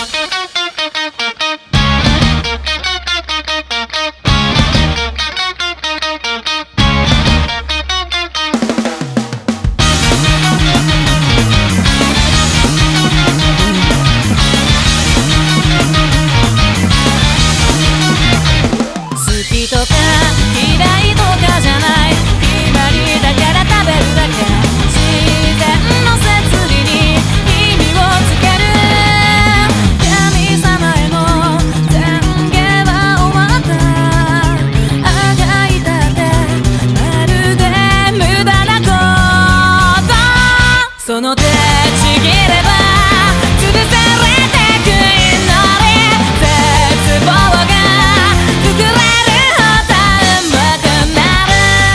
その手ちぎれば潰されてく祈り絶望が膨れるほどうまくなる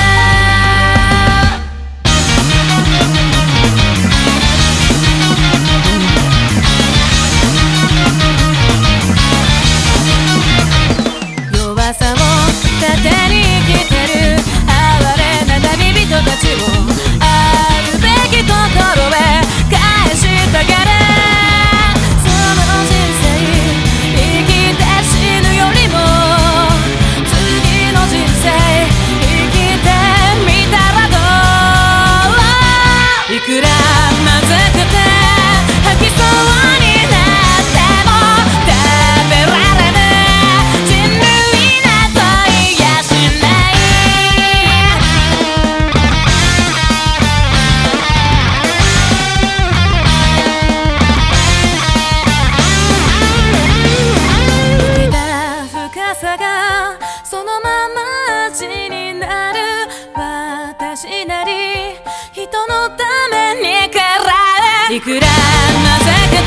弱さを盾に生きてる哀れな旅人たちをあるべきところへ返してあげるその人生生きて死ぬよりも次の人生生きてみたらどういくらまずくて吐きそうになっても食べられぬ人類などいやしないさがそのまま味になる私なり人のためにからいくらまさか